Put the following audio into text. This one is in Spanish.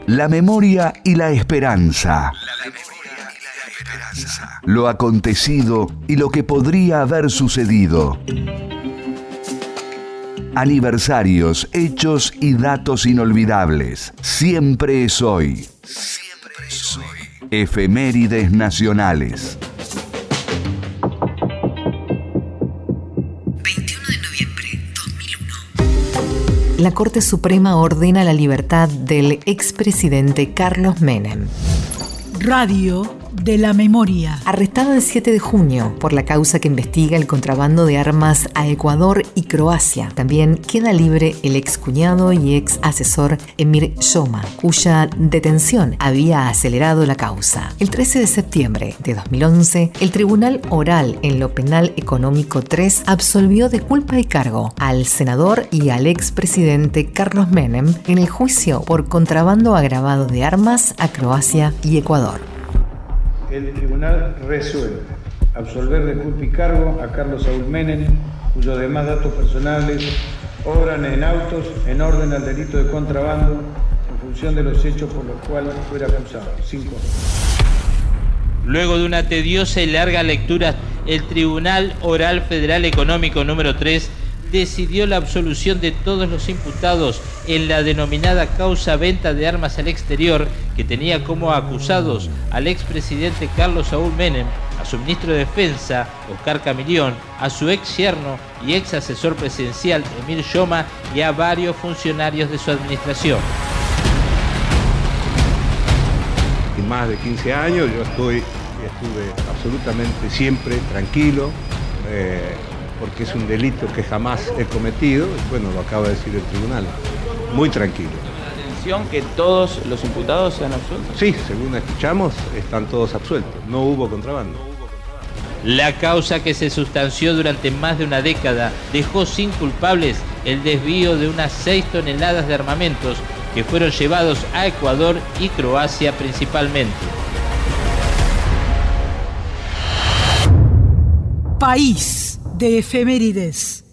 La memoria y la esperanza. Lo acontecido y lo que podría haber sucedido. Aniversarios, hechos y datos inolvidables. Siempre es hoy. Efemérides nacionales. 21 de noviembre 2001. La Corte Suprema ordena la libertad del expresidente Carlos Menem. Radio de la memoria. Arrestado el 7 de junio por la causa que investiga el contrabando de armas a Ecuador y Croacia. También queda libre el excuñado y ex asesor Emir Yoma, cuya detención había acelerado la causa. El 13 de septiembre de 2011, el Tribunal Oral en lo Penal Económico 3 absolvió de culpa y cargo al senador y al expresidente Carlos Menem en el juicio por contrabando agravado de armas a Croacia y Ecuador. El tribunal resuelve absolver de culpa y cargo a Carlos Saúl Menem, cuyos demás datos personales obran en autos en orden al delito de contrabando en función de los hechos por los cuales fuera acusado. 5. Luego de una tediosa y larga lectura, el Tribunal Oral Federal Económico número 3 decidió la absolución de todos los imputados en la denominada causa venta de armas al exterior, que tenía como acusados al expresidente Carlos Saúl Menem, a su ministro de Defensa, Oscar Camilión, a su ex yerno y ex asesor presidencial, Emir Yoma, y a varios funcionarios de su administración. Y más de 15 años yo estuve absolutamente siempre tranquilo, porque es un delito que jamás he cometido, y bueno, lo acaba de decir el tribunal, muy tranquilo. ¿La atención que todos los imputados sean absueltos? Sí, según escuchamos, están todos absueltos, no hubo contrabando. La causa, que se sustanció durante más de una década, dejó sin culpables el desvío de unas 6 toneladas de armamentos que fueron llevados a Ecuador y Croacia principalmente. País de efemérides.